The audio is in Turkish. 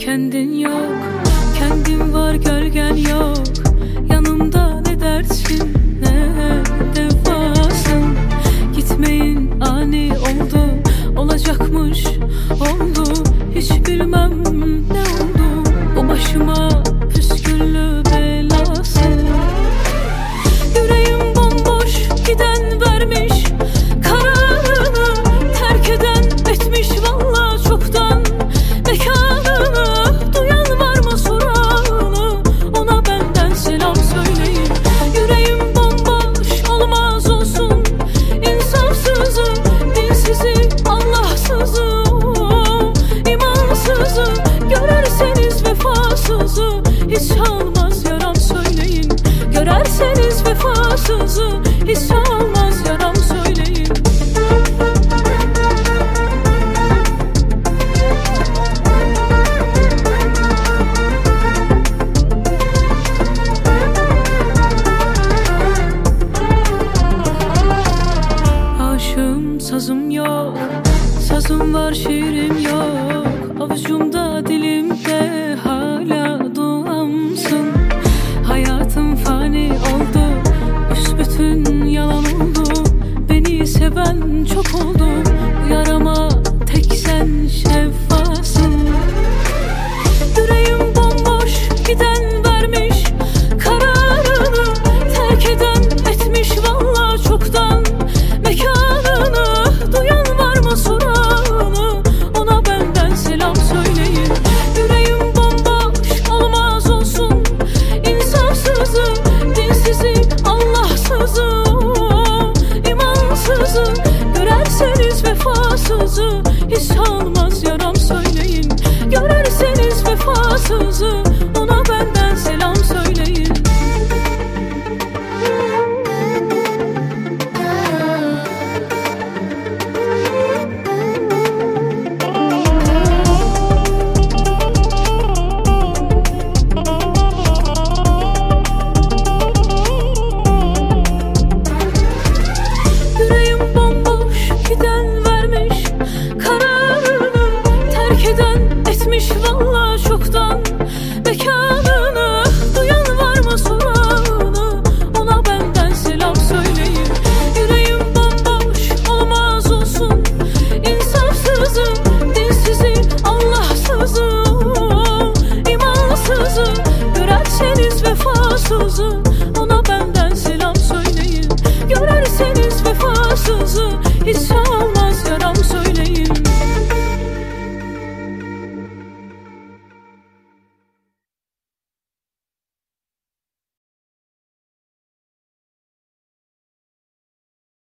Kendin yok, kendin var, gölgen yok. Yanımda ne dersin ne devasın. Gitmeyin ani oldu, olacakmış oldu. Hiç bilmem ne oldu bu başıma püsküllü belasın. Yüreğim bomboş, giden vermiş kararını, terk eden etmiş valla çoktan mekanını. Duyan var mı soranı, ona benden selam söyleyin. Yüreğim bomboş, olmaz olsun insafsızı, dinsizi, Allahsızı, imansızı. Görerseniz vefasızı, hiç almaz yaram söyleyin. Görerseniz vefasızı, hiç almaz yaram söyleyin. Aşığım, sazım yok, sazım var, şiirim yok. Avucumda, dilimde hala duamsın. Hayatım fani oldu, büsbütün yalan oldu. Beni seven çok oldu, bu yarama tek sen şeffasın. Yüreğim bomboş, giden vermiş kararını, terk eden etmiş valla çoktan mekanını. Duyan var mı soranı, ona benden selam söyleyin. Yüreğim bomboş, olmaz olsun insafsızı, dinsizi, Allahsızı, imansızı. Görerseniz vefasızı, hiç almaz yaram söyleyin. Görerseniz vefasızı, ona benden selam söyleyin. Yüreğim bomboş, giden vermiş kararını, terk eden etmiş valla çoktan mekanını. Duyan var mı soranı, ona benden selam söyleyin. Yüreğim bomboş, olmaz olsun insafsızı, dinsizi, Allahsızı, imansızı. Görerseniz vefasızı,